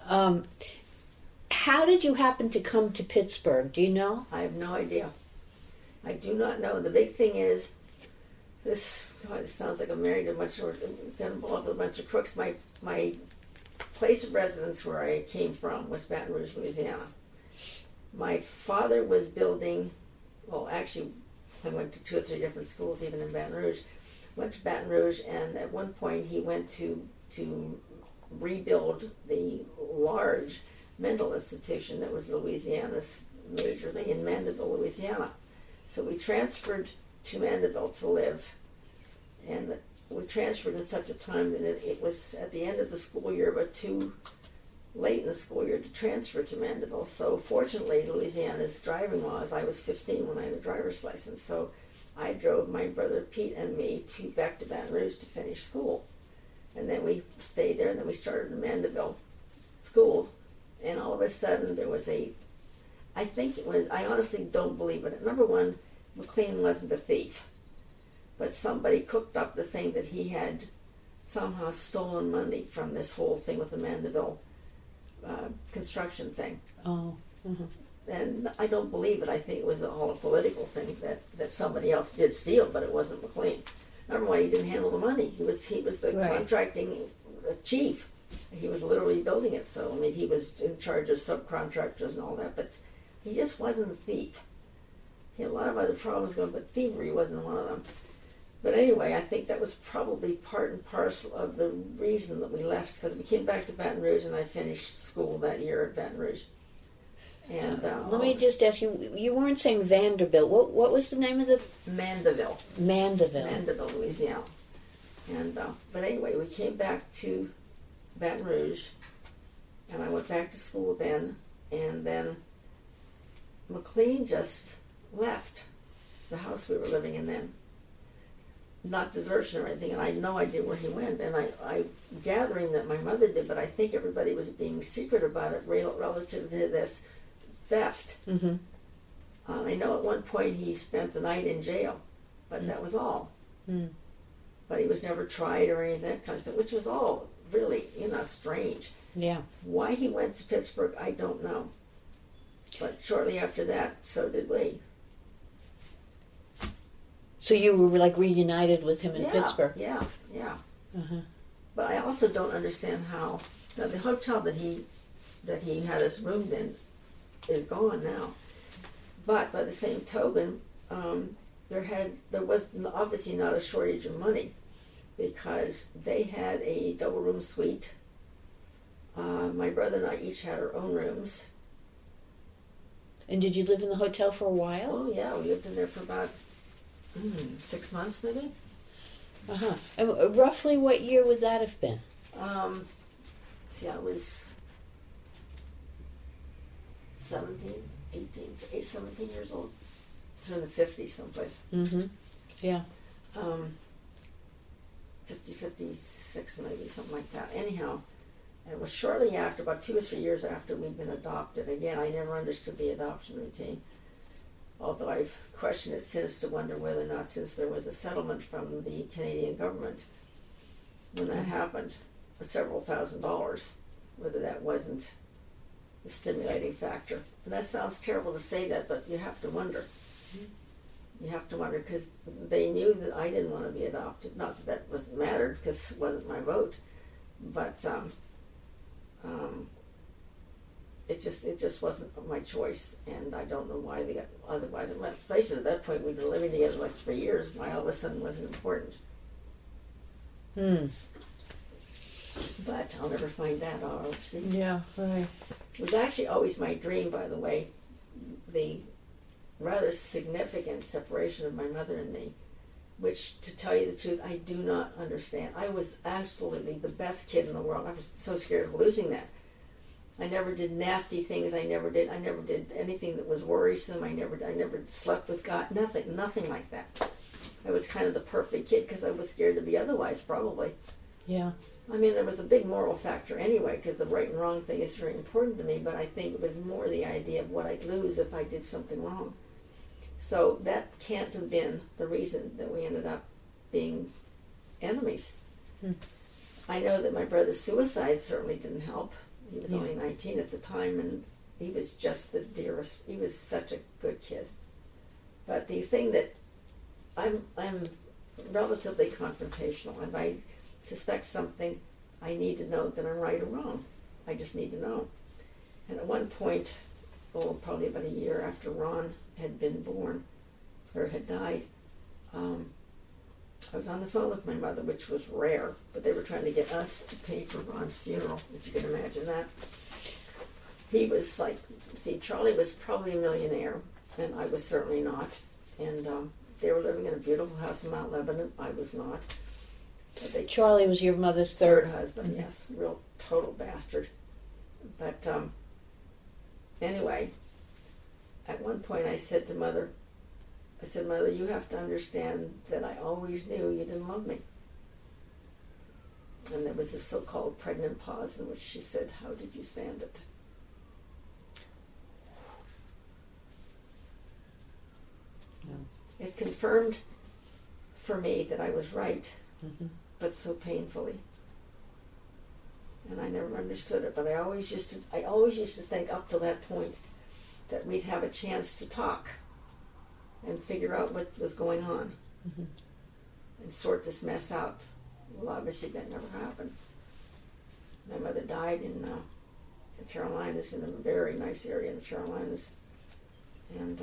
Um, how did you happen to come to Pittsburgh? Do you know? I have no idea. I do not know. The big thing is, this, God, it sounds like I'm married to a bunch of, got involved with a bunch of crooks. My place of residence where I came from was Baton Rouge, Louisiana. My father was building, well, actually, I went to 2 or 3 different schools, even in Baton Rouge. Went to Baton Rouge, and at one point he went to rebuild the large mental institution that was Louisiana's major thing in Mandeville, Louisiana. So we transferred to Mandeville to live, and we transferred at such a time that it was at the end of the school year, but too late in the school year to transfer to Mandeville. So fortunately, Louisiana's driving laws, I was 15 when I had a driver's license, so I drove my brother Pete and me back to Baton Rouge to finish school. And then we stayed there, and then we started in Mandeville school, and all of a sudden there was I think it was, I honestly don't believe it. Number one, McLean wasn't a thief, but somebody cooked up the thing that he had somehow stolen money from this whole thing with the Mandeville construction thing. Oh. Mm-hmm. And I don't believe it. I think it was all a political thing that somebody else did steal, but it wasn't McLean. Number one, he didn't handle the money. He was the right. contracting chief. He was literally building it. So, I mean, he was in charge of subcontractors and all that, but he just wasn't a thief. He had a lot of other problems going, but thievery wasn't one of them. But anyway, I think that was probably part and parcel of the reason that we left, because we came back to Baton Rouge, and I finished school that year at Baton Rouge. And let me just ask you, you weren't saying Vanderbilt. What was the name of the... Mandeville. Mandeville, Louisiana. And but anyway, we came back to Baton Rouge, and I went back to school then, and then McLean just left the house we were living in then. Not desertion or anything, and I had no idea where he went, and I gathering that my mother did, but I think everybody was being secret about it relative to this theft. Mm-hmm. I know at one point he spent the night in jail, but that was all. Mm. But he was never tried or any of that kind of stuff, which was all really, strange. Yeah. Why he went to Pittsburgh, I don't know. But shortly after that, so did we. So you were like reunited with him in Pittsburgh? Yeah. Uh-huh. But I also don't understand how. Now the hotel that he had us roomed in is gone now. But by the same token, there was obviously not a shortage of money, because they had a double room suite. My brother and I each had our own rooms. And did you live in the hotel for a while? Oh yeah, we lived in there for about 6 months maybe. Uh-huh. And roughly what year would that have been? See, I was 17 years old. So in the 50s someplace. Mm-hmm. Yeah. 56 maybe, something like that. Anyhow, it was shortly after, about 2 or 3 years after we'd been adopted. Again, I never understood the adoption routine, although I've questioned it since to wonder whether or not, since there was a settlement from the Canadian government when that happened, for several $1,000s, whether that wasn't the stimulating factor. And that sounds terrible to say that, but you have to wonder. You have to wonder, because they knew that I didn't want to be adopted. Not that that was mattered, because it wasn't my vote, but it just wasn't my choice, and I don't know why they got otherwise. And let's face it, at that point we'd been living together like 3 years. Why all of a sudden wasn't important? But I'll never find that out, obviously. Yeah, right. It was actually always my dream, by the way, the rather significant separation of my mother and me, which, to tell you the truth, I do not understand. I was absolutely the best kid in the world. I was so scared of losing that. I never did nasty things. I never did anything that was worrisome. I never slept with God. Nothing like that. I was kind of the perfect kid because I was scared to be otherwise, probably. Yeah. I mean, there was a big moral factor anyway, because the right and wrong thing is very important to me, but I think it was more the idea of what I'd lose if I did something wrong. So that can't have been the reason that we ended up being enemies. I know that my brother's suicide certainly didn't help. He was only 19 at the time, and he was just the dearest. He was such a good kid. But the thing that I'm relatively confrontational. If I suspect something, I need to know that I'm right or wrong. I just need to know. And at one point, probably about a year after Ron had been born, or had died, I was on the phone with my mother, which was rare, but they were trying to get us to pay for Ron's funeral, if you can imagine that. He was like, Charlie was probably a millionaire, and I was certainly not. And they were living in a beautiful house in Mount Lebanon. I was not. Charlie was your mother's third husband, yes. Real total bastard. But anyway, at one point I said to Mother, Mother, you have to understand that I always knew you didn't love me. And there was this so-called pregnant pause in which she said, how did you stand it? It confirmed for me that I was right, but so painfully. And I never understood it, but I always used to think up to that point that we'd have a chance to talk and figure out what was going on and sort this mess out. Well, obviously that never happened. My mother died in the Carolinas, in a very nice area in the Carolinas, and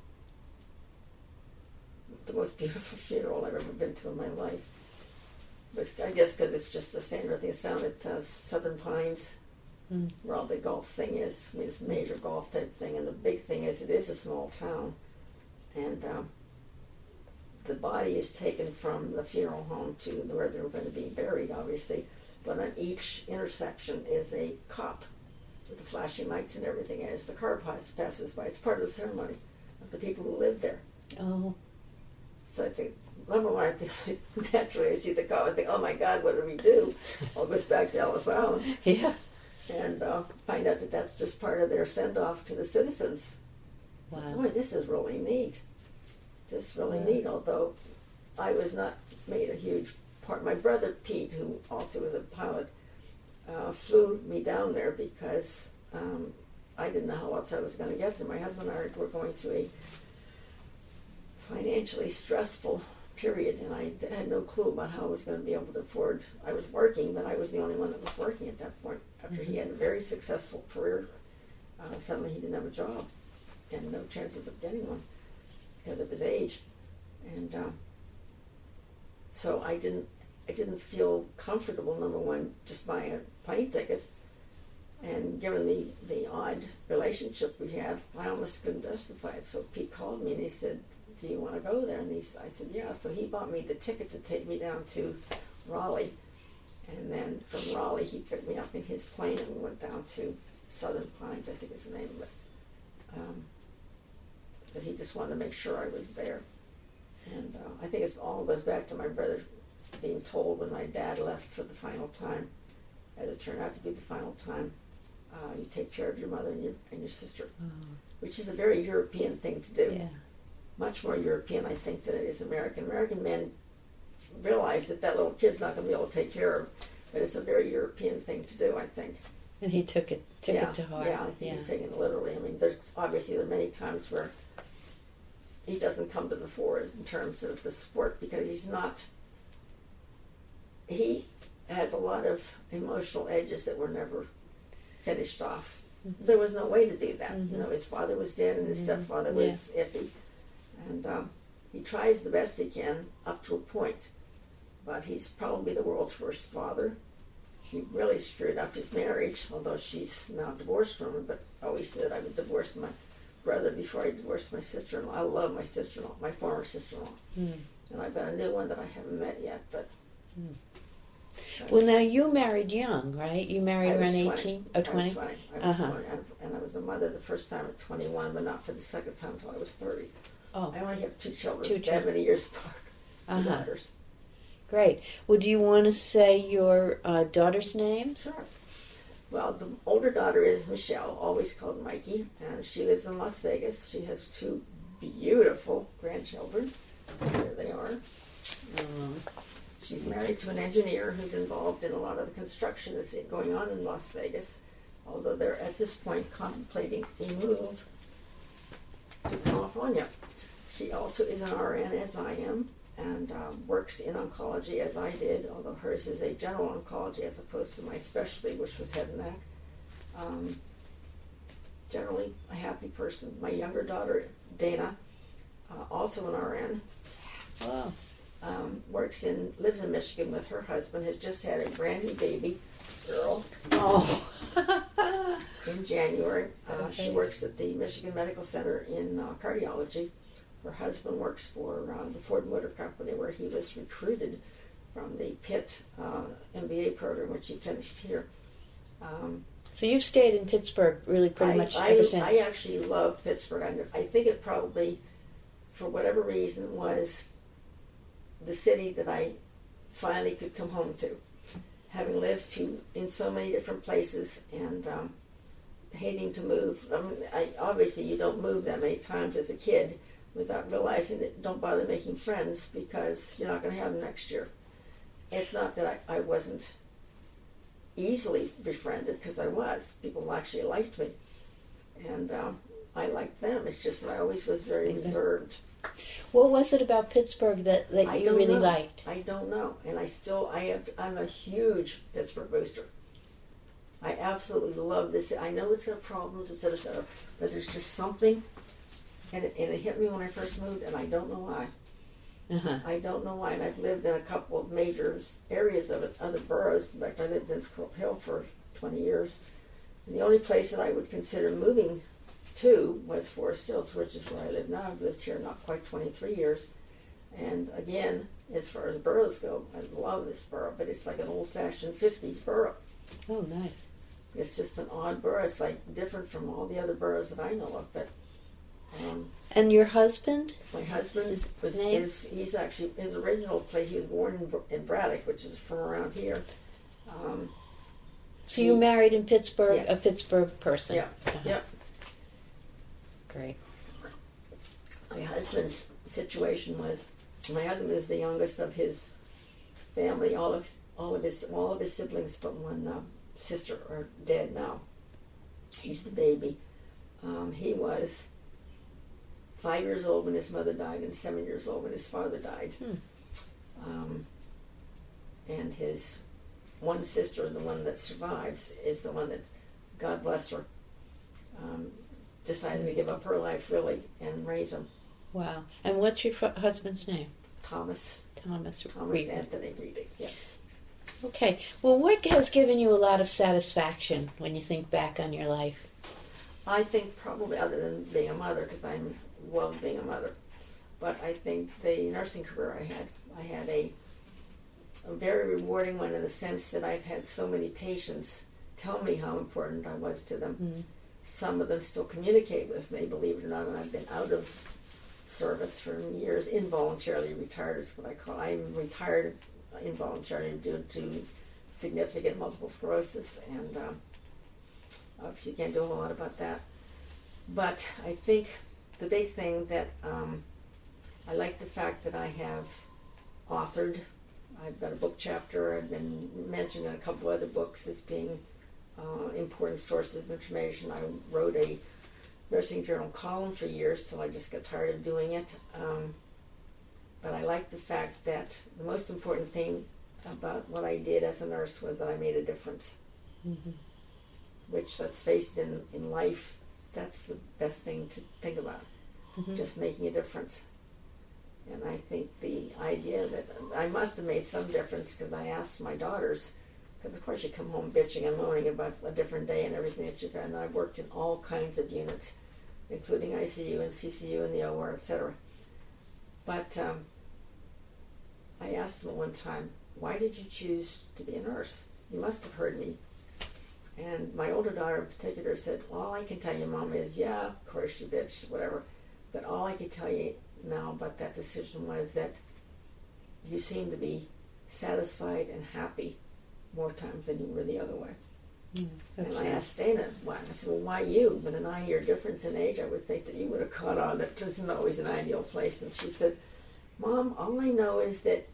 the most beautiful funeral I've ever been to in my life. But I guess because it's just the standard thing. It's down at Southern Pines, where all the golf thing is. I mean, it's a major golf type thing, and the big thing is it is a small town, and the body is taken from the funeral home to where they're going to be buried, obviously. But on each intersection is a cop with the flashing lights and everything as the car passes by. It's part of the ceremony of the people who live there. Oh. So I think, number one, I think naturally I see the cop, I think, oh my God, what do we do? All goes back to Ellis Island. Yeah. And find out that that's just part of their send-off to the citizens. Wow. So, boy, this is really neat. This is really neat, although I was not made a huge part. My brother Pete, who also was a pilot, flew me down there because I didn't know how else I was going to get there. My husband and I were going through a financially stressful period, and I had no clue about how I was going to be able to afford. I was working, but I was the only one that was working at that point. After he had a very successful career, suddenly he didn't have a job and no chances of getting one because of his age. And so I didn't feel comfortable, number one, just buying a plane ticket. And given the odd relationship we had, I almost couldn't justify it. So Pete called me and he said, do you want to go there? And I said, yeah. So he bought me the ticket to take me down to Raleigh. And then from Raleigh, he picked me up in his plane and we went down to Southern Pines, I think is the name of it. Because he just wanted to make sure I was there. And I think it all goes back to my brother being told when my dad left for the final time, as it turned out to be the final time, you take care of your mother and your sister, which is a very European thing to do. Yeah. Much more European, I think, than it is American. American men realize that little kid's not going to be able to take care of, but it's a very European thing to do, I think. And he took it to heart. Yeah, I think he's taking it literally. I mean, there are many times where he doesn't come to the fore in terms of the sport because he has a lot of emotional edges that were never finished off. There was no way to do that. You know, his father was dead and his stepfather was iffy. And he tries the best he can up to a point. But he's probably the world's worst father. He really screwed up his marriage, although she's now divorced from him, but always said I would divorce my brother before I divorced my sister-in-law. I love my sister-in-law, my former sister-in-law. And I've got a new one that I haven't met yet, but... Well, now you married young, right? You married around 18? Oh, 20? I was 20. I was 20. And I was a mother the first time at 21, but not for the second time until I was 30. Oh. I only have two children. That many years apart. Two daughters. Great. Well, do you want to say your daughter's names? Sure. Well, the older daughter is Michelle, always called Mikey, and she lives in Las Vegas. She has two beautiful grandchildren. Here they are. She's married to an engineer who's involved in a lot of the construction that's going on in Las Vegas. although they're at this point contemplating a move to California. She also is an RN, as I am, and works in oncology as I did, although hers is a general oncology as opposed to my specialty, which was head and neck. Generally a happy person. My younger daughter, Dana, also an RN, Wow. Lives in Michigan with her husband, has just had a brand new baby girl Oh. in January. Okay. She works at the Michigan Medical Center in cardiology. Her husband works for the Ford Motor Company, where he was recruited from the Pitt MBA program, which he finished here. So you've stayed in Pittsburgh really pretty much ever since. I actually love Pittsburgh. I think it probably, for whatever reason, was the city that I finally could come home to. Having lived in so many different places and hating to move. I mean, obviously you don't move that many times as a kid without realizing that don't bother making friends because you're not going to have them next year. It's not that I wasn't easily befriended, because I was. People actually liked me. And I liked them. It's just that I always was very reserved. What was it about Pittsburgh that you really liked? I don't know. And I'm a huge Pittsburgh booster. I absolutely love this. I know it's got problems, et cetera, but there's just something, and it hit me when I first moved, and I don't know why. Uh-huh. I don't know why, and I've lived in a couple of major areas of it, other boroughs. In fact, I lived in Squirrel Hill for 20 years. And the only place that I would consider moving to was Forest Hills, which is where I live now. I've lived here not quite 23 years. And again, as far as boroughs go, I love this borough, but it's like an old-fashioned 50s borough. Oh, nice. It's just an odd borough. It's like different from all the other boroughs that I know of, but and your husband? my husband he's actually, his original place, he was born in Braddock, which is from around here. So you married in Pittsburgh, Yes. a Pittsburgh person? Yeah, Uh-huh. yeah. Great. My husband's situation was, my husband is the youngest of his family. All of his siblings but one sister are dead now. He's the baby. He was 5 years old when his mother died and 7 years old when his father died. And his one sister, the one that survives, is the one that, God bless her, decided to give up her life really and raise him. Wow. And what's your husband's name? Thomas Reed. Anthony Reed, yes. Okay. Well, what has given you a lot of satisfaction when you think back on your life? I think probably, other than being a mother, because I love being a mother, but I think the nursing career I had a very rewarding one in the sense that I've had so many patients tell me how important I was to them. Mm-hmm. Some of them still communicate with me, believe it or not, and I've been out of service for years, involuntarily retired is what I call. I'm retired involuntarily due to significant multiple sclerosis, and obviously can't do a whole lot about that. But I think the big thing that I like the fact that I have authored. I've got a book chapter. I've been mentioned in a couple other books as being important sources of information. I wrote a nursing journal column for years, so I just got tired of doing it. But I like the fact that the most important thing about what I did as a nurse was that I made a difference. Mm-hmm. Which, let's face it, in life, that's the best thing to think about. Mm-hmm. Just making a difference. And I think the idea that I must have made some difference, because I asked my daughters, because of course you come home bitching and moaning about a different day and everything that you've had, and I've worked in all kinds of units, including ICU and CCU and the OR, etc. But I asked them at one time, why did you choose to be a nurse? You must have heard me. And my older daughter in particular said, all I can tell you, Mom, is, yeah, of course you bitched, whatever, but all I can tell you now about that decision was that you seem to be satisfied and happy more times than you were the other way. And I asked Dana why. I said, well, why you? With a 9-year difference in age, I would think that you would have caught on that this isn't always an ideal place. And she said, Mom, all I know is that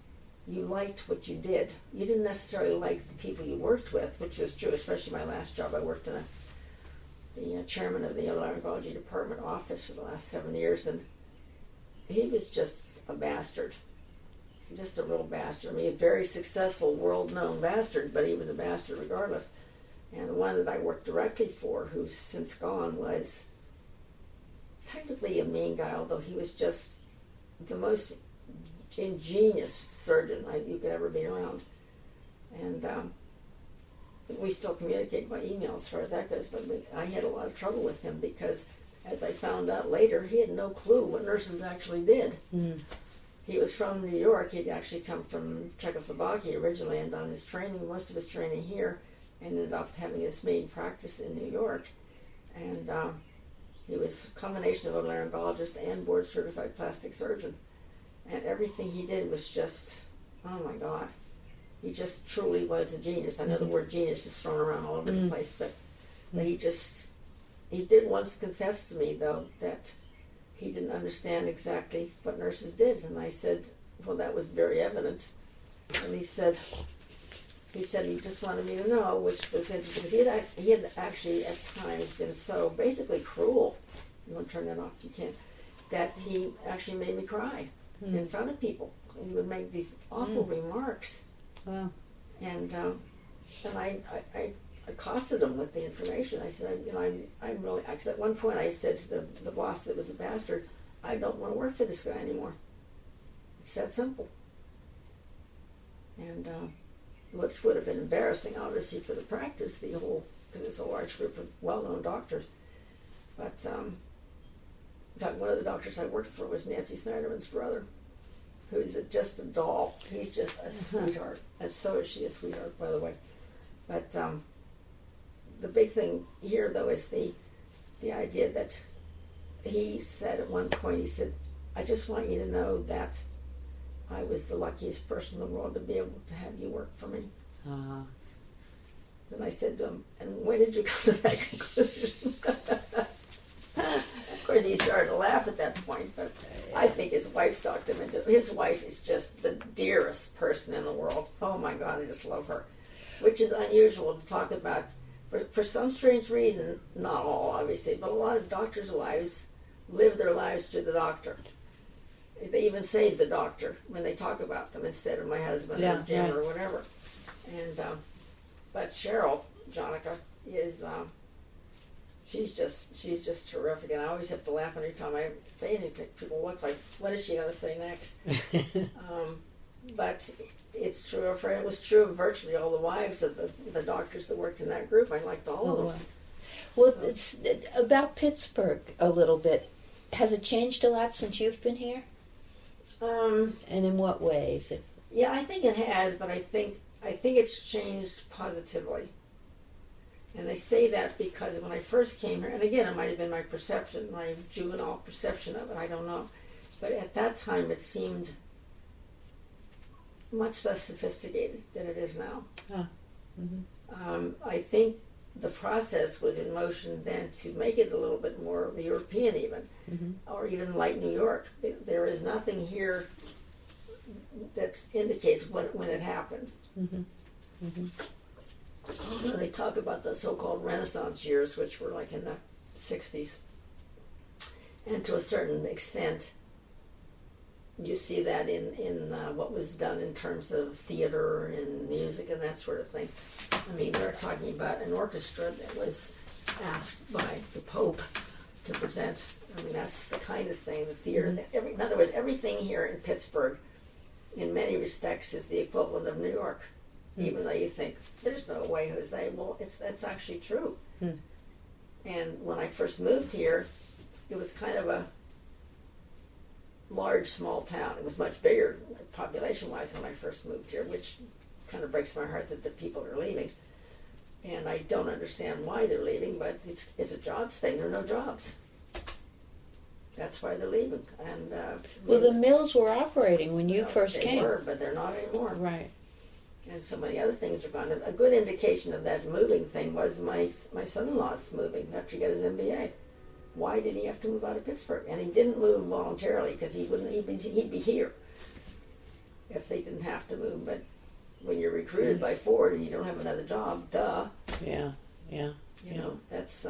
you liked what you did. You didn't necessarily like the people you worked with, which was true, especially my last job. I worked in the chairman of the otolaryngology department office for the last 7 years, and he was just a bastard. Just a real bastard. I mean, a very successful, world-known bastard, but he was a bastard regardless. And the one that I worked directly for, who's since gone, was technically a mean guy, although he was just the most ingenious surgeon you could ever be around. And we still communicate by email as far as that goes, but I had a lot of trouble with him because, as I found out later, he had no clue what nurses actually did. Mm. He was from New York. He'd actually come from Czechoslovakia originally and done his training, most of his training here, and ended up having his main practice in New York. And he was a combination of otolaryngologist and board-certified plastic surgeon. And everything he did was just, oh my God. He just truly was a genius. I know the word genius is thrown around all over the place, but he did once confess to me, though, that he didn't understand exactly what nurses did. And I said, well, that was very evident. And he said he just wanted me to know, which was interesting, because he had actually at times been so basically cruel, you want to turn that off if you can, that he actually made me cry in front of people. And he would make these awful remarks. Wow. And I accosted him with the information. I said, I'm really, because at one point I said to the boss that was a bastard, I don't want to work for this guy anymore. It's that simple. And which would have been embarrassing, obviously, for the practice, because it's a large group of well-known doctors. But in fact, one of the doctors I worked for was Nancy Snyderman's brother, who's just a doll. He's just a sweetheart, and so is she a sweetheart, by the way. But the big thing here, though, is the idea that he said at one point, he said, I just want you to know that I was the luckiest person in the world to be able to have you work for me. Then I said to him, and when did you come to that conclusion? Of course, he started to laugh at that point, but I think his wife talked him into it. His wife is just the dearest person in the world. Oh my God, I just love her. Which is unusual to talk about. For some strange reason, not all obviously, but a lot of doctors' wives live their lives through the doctor. They even say the doctor when they talk about them instead of my husband or Jim or whatever. And but Cheryl Jonica is she's just terrific, and I always have to laugh every time I say anything. People look like, what is she going to say next? But it's true of her. It was true of virtually all the wives of the doctors that worked in that group. I liked all of them. Well, it's about Pittsburgh a little bit. Has it changed a lot since you've been here? And in what ways? Yeah, I think it has, but I think it's changed positively. And I say that because when I first came here, and again, it might have been my perception, my juvenile perception of it, I don't know. But at that time, it seemed much less sophisticated than it is now. I think the process was in motion then to make it a little bit more European even, or even like New York. There is nothing here that indicates when it happened. Although they talk about the so-called Renaissance years, which were like in the 60s. And to a certain extent, you see that in what was done in terms of theater and music and that sort of thing. I mean, we're talking about an orchestra that was asked by the Pope to present. I mean, that's the kind of thing, the theater. In other words, everything here in Pittsburgh, in many respects, is the equivalent of New York. Even though you think, there's no way, Jose. Well, that's actually true. And when I first moved here, it was kind of a large, small town. It was much bigger population-wise when I first moved here, which kind of breaks my heart that the people are leaving. And I don't understand why they're leaving, but it's a jobs thing. There are no jobs. That's why they're leaving. And well, the mills were operating when you first came. They were, but they're not anymore. Right. And so many other things are gone. A good indication of that moving thing was my son-in-law's moving after he got his MBA. Why did he have to move out of Pittsburgh? And he didn't move voluntarily because he'd be here. if they didn't have to move. But when you're recruited by Ford and you don't have another job, duh. Yeah. You know, that's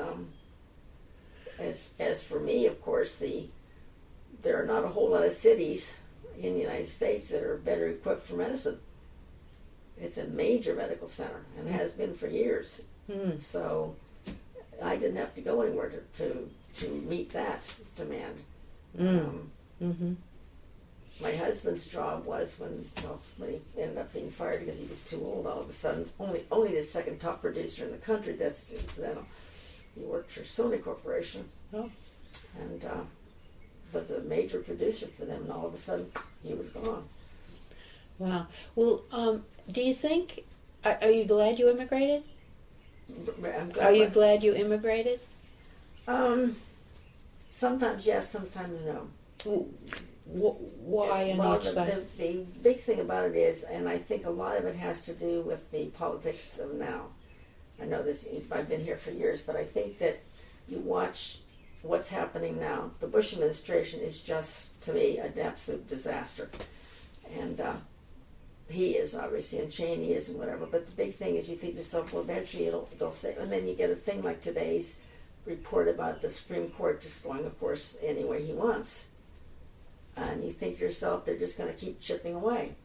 as for me, of course, there are not a whole lot of cities in the United States that are better equipped for medicine. It's a major medical center and has been for years. So I didn't have to go anywhere to meet that demand. My husband's job was when he ended up being fired because he was too old all of a sudden. Only the second top producer in the country. That's incidental. He worked for Sony Corporation, and was a major producer for them. And all of a sudden, he was gone. Wow. Well, do you think? Are you glad you immigrated? I'm glad. Are you glad you immigrated? Sometimes yes, sometimes no. Why on each side? The big thing about it is, and I think a lot of it has to do with the politics of now. I know this, I've been here for years, but I think that you watch what's happening now. The Bush administration is just, to me, an absolute disaster. And he is, obviously, and Cheney is, and whatever. But the big thing is you think to yourself, well, eventually they'll say, and then you get a thing like today's report about the Supreme Court just going, of course, any way he wants. And you think to yourself, they're just going to keep chipping away.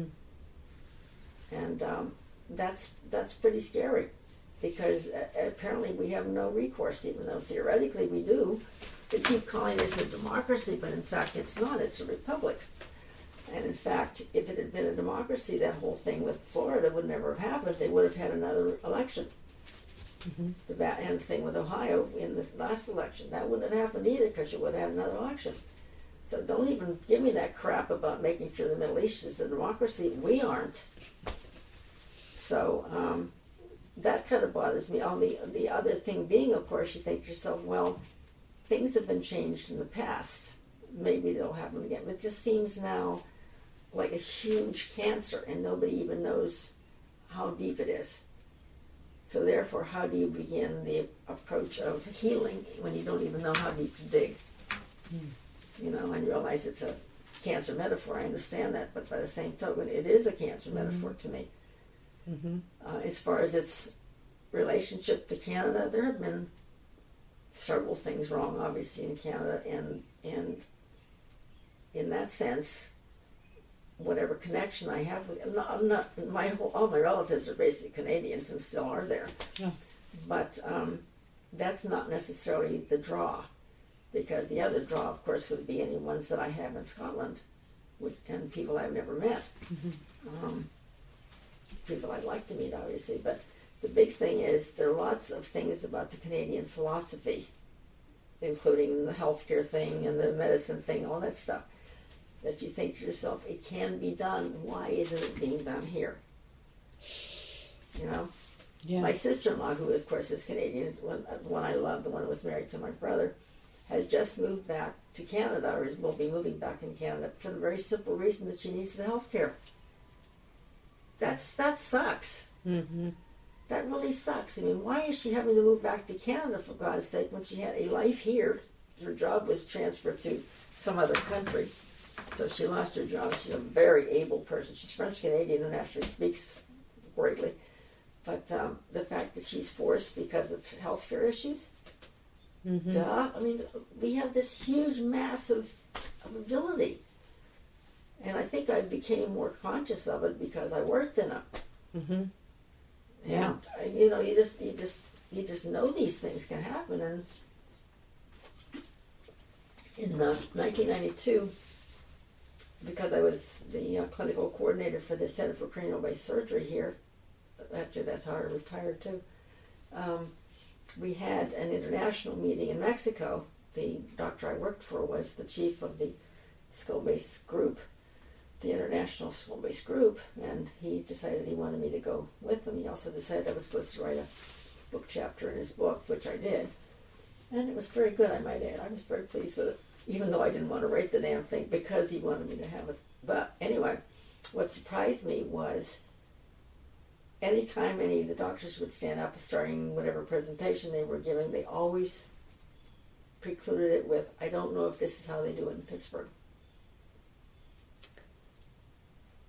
And that's pretty scary, because apparently we have no recourse, even though theoretically we do. They keep calling this a democracy, but in fact it's not. It's a republic. And in fact, if it had been a democracy, that whole thing with Florida would never have happened. They would have had another election. And the thing with Ohio in this last election, that wouldn't have happened either, because you would have had another election. So don't even give me that crap about making sure the Middle East is a democracy. We aren't. So that kind of bothers me. The other thing being, of course, you think to yourself, well, things have been changed in the past. Maybe they'll happen again. But it just seems now like a huge cancer, and nobody even knows how deep it is. So therefore, how do you begin the approach of healing when you don't even know how deep to dig? You know, and realize it's a cancer metaphor. I understand that, but by the same token, it is a cancer metaphor to me. As far as its relationship to Canada, there have been several things wrong, obviously, in Canada, and in that sense, whatever connection I have with, all my relatives are basically Canadians and still are there. But that's not necessarily the draw. Because the other draw, of course, would be any ones that I have in Scotland, and people I've never met. People I'd like to meet, obviously. But the big thing is there are lots of things about the Canadian philosophy, including the healthcare thing and the medicine thing, all that stuff, that you think to yourself, it can be done. Why isn't it being done here? You know? Yeah. My sister-in-law, who of course is Canadian, the one I love, the one who was married to my brother, has just moved back to Canada, or will be moving back in Canada, for the very simple reason that she needs the health care. That sucks. That really sucks. I mean, why is she having to move back to Canada, for God's sake, when she had a life here? Her job was transferred to some other country, so she lost her job. She's a very able person. She's French-Canadian and actually speaks greatly. But the fact that she's forced because of health care issues, duh. I mean, we have this huge mass of ability. And I think I became more conscious of it because I worked in it. Yeah. And, you know, you just know these things can happen. And in 1992, because I was the clinical coordinator for the Center for Cranial-Based Surgery here, actually that's how I retired too, we had an international meeting in Mexico. The doctor I worked for was the chief of the skull-based group, the international skull-based group, and he decided he wanted me to go with him. He also decided I was supposed to write a book chapter in his book, which I did. And it was very good, I might add. I was very pleased with it, even though I didn't want to write the damn thing because he wanted me to have it. But anyway, what surprised me was anytime any of the doctors would stand up starting whatever presentation they were giving, they always precluded it with, I don't know if this is how they do it in Pittsburgh.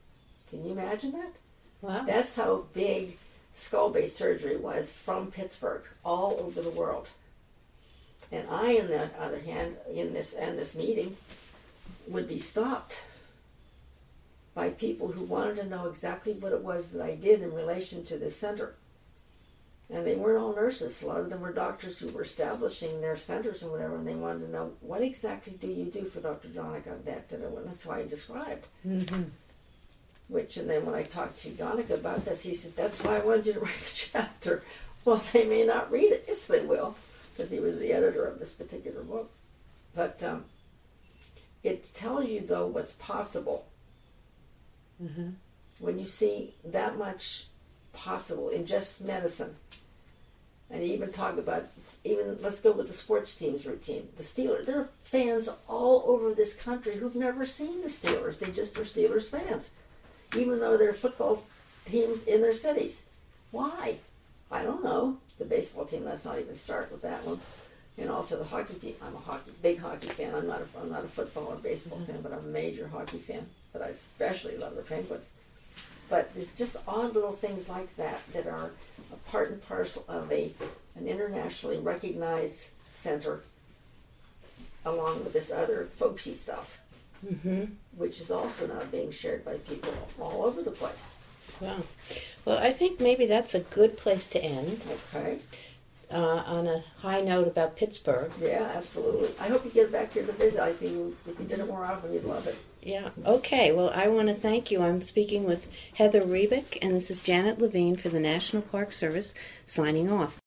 Can you imagine that? Wow. That's how big skull-base surgery was from Pittsburgh, all over the world. And I, on the other hand, in this meeting, would be stopped by people who wanted to know exactly what it was that I did in relation to this center. And they weren't all nurses. A lot of them were doctors who were establishing their centers and whatever, and they wanted to know, what exactly do you do for Dr. Jonica? That's why I described. Mm-hmm. And then when I talked to Jonica about this, he said, that's why I wanted you to write the chapter. Well, they may not read it. Yes, they will, because he was the editor of this particular book. But it tells you, though, what's possible. Mm-hmm. When you see that much possible in just medicine. And even talk about, let's go with the sports team's routine. The Steelers, there are fans all over this country who've never seen the Steelers. They're Steelers fans, even though they're football teams in their cities. Why? I don't know. The baseball team, let's not even start with that one. And also the hockey team. I'm a big hockey fan. I'm not a football or baseball fan, but I'm a major hockey fan. But I especially love the Penguins. But there's just odd little things like that that are a part and parcel of an internationally recognized center, along with this other folksy stuff, which is also now being shared by people all over the place. Wow. Well, I think maybe that's a good place to end. Okay. On a high note about Pittsburgh. Yeah, absolutely. I hope you get back here to visit. I think if you did it more often, you'd love it. Yeah. Okay. Well, I want to thank you. I'm speaking with Heather Rebick, and this is Janet Levine for the National Park Service, signing off.